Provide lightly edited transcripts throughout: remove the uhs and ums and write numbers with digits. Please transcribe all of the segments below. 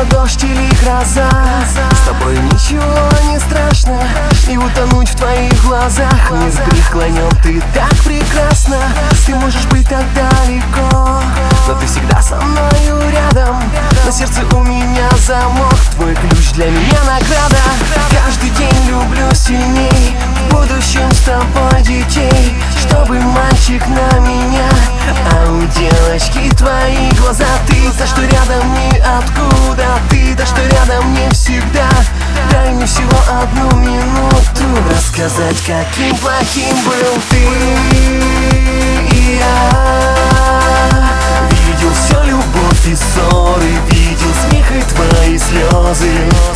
дождь или гроза, с тобой ничего не страшно. И утонуть в твоих глазах, не преклонен, ты так прекрасна. Ты можешь быть так далеко, но ты всегда со мною рядом. На сердце у меня замок, твой ключ для меня награда. Каждый день люблю сильней, в будущем с тобой детей. Чтобы мальчик на меня, а у девочки твои глаза. Ты та, что рядом ниоткуда, ты та, что рядом не всегда. Дай мне всего одну минуту рассказать, каким плохим был ты и я. Видел все любовь и ссоры, видел смех и твои слезы.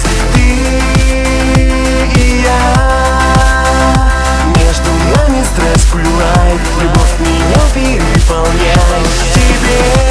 Ты и я, между нами страсть пылает, любовь меня переполняет. Тебе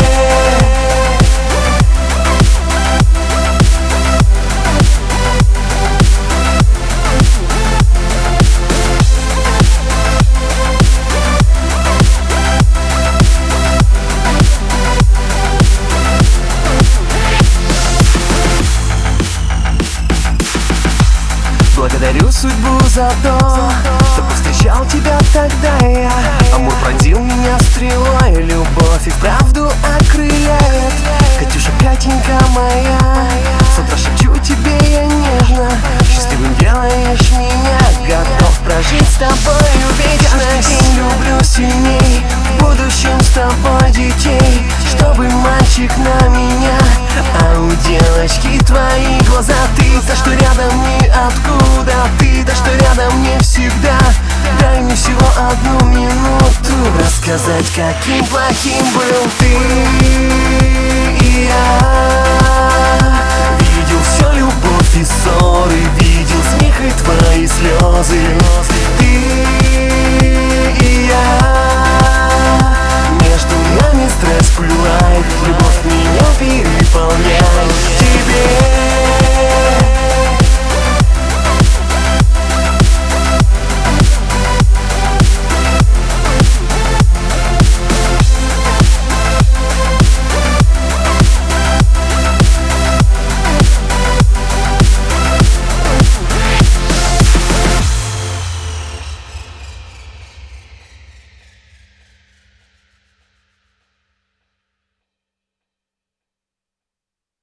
благодарю судьбу за то, что повстречал тебя тогда я. Амур пронзил меня стрелой, любовь и вправду окрыляет. Катюша, Катенька моя, с утра шепчу тебе я нежно. Счастливым делаешь меня, готов прожить с тобою вечно. Каждый день люблю сильней, в будущем с тобой детей. Чтобы мальчик на меня,